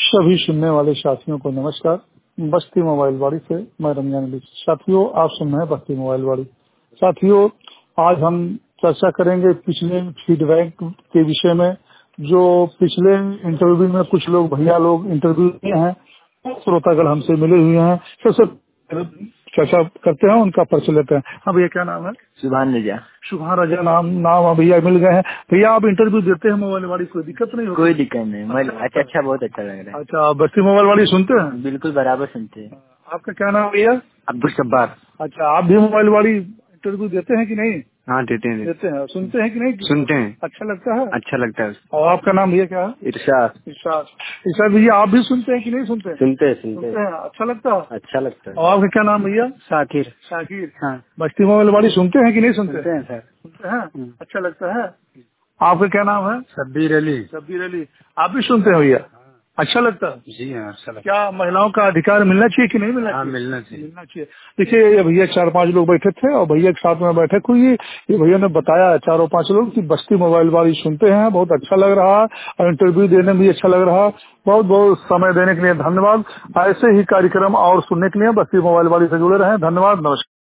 सभी सुनने वाले साथियों को नमस्कार। बस्ती मोबाइल वाड़ी से मैं रमजान अली। साथियों, आप सुन रहे हैं बस्ती मोबाइल वाड़ी। साथियों, आज हम चर्चा करेंगे पिछले फीडबैक के विषय में। जो पिछले इंटरव्यू में कुछ लोग भैया लोग इंटरव्यू किए हैं, श्रोतागण हमसे मिले हुए हैं, सबसे चर्चा करते हैं, उनका परिचय लेते हैं। हाँ भैया, क्या नाम है? सुभान रजा। सुभान रजा नाम भैया मिल गए हैं। भैया, आप इंटरव्यू देते हैं मोबाइल वाड़ी, कोई दिक्कत नहीं होती? कोई दिक्कत नहीं, अच्छा बहुत अच्छा लग रहा है। अच्छा, आप बस्ती मोबाइल वाड़ी सुनते हैं? बिल्कुल बराबर सुनते हैं। आपका क्या नाम भैया? अब्दुल जब्बार। अच्छा, आप भी मोबाइल वाली इंटरव्यू देते हैं कि नहीं? हाँ देते हैं। सुनते हैं कि नहीं? सुनते हैं। अच्छा लगता है? अच्छा लगता है। और आपका नाम भैया क्या है? इरशाद। इरशाद भैया, आप भी सुनते हैं कि नहीं सुनते? सुनते हैं। अच्छा लगता है? अच्छा लगता है। और आपका क्या नाम भैया? शाकिर। हाँ। बस्ती मोबाइल वाली सुनते हैं कि नहीं सुनते? सुनते हैं सर। सुनते हैं। अच्छा लगता है। आपका क्या नाम है? शब्बीर अली। शब्बीर अली, आप भी सुनते हैं भैया? अच्छा लगता है? जी हाँ, अच्छा लगता क्या महिलाओं का अधिकार मिलना चाहिए कि नहीं मिलना चाहिए? मिलना चाहिए। मिलना चाहिए। देखिए, ये भैया 4-5 लोग बैठे थे और भैया के साथ में बैठक हुई। ये भैया ने बताया 4-5 लोग कि बस्ती मोबाइल वाली सुनते हैं, बहुत अच्छा लग रहा है और इंटरव्यू देने में भी अच्छा लग रहा है। बहुत बहुत समय देने के लिए धन्यवाद। ऐसे ही कार्यक्रम और सुनने के लिए बस्ती मोबाइल वाली से जुड़े रहें। धन्यवाद, नमस्कार।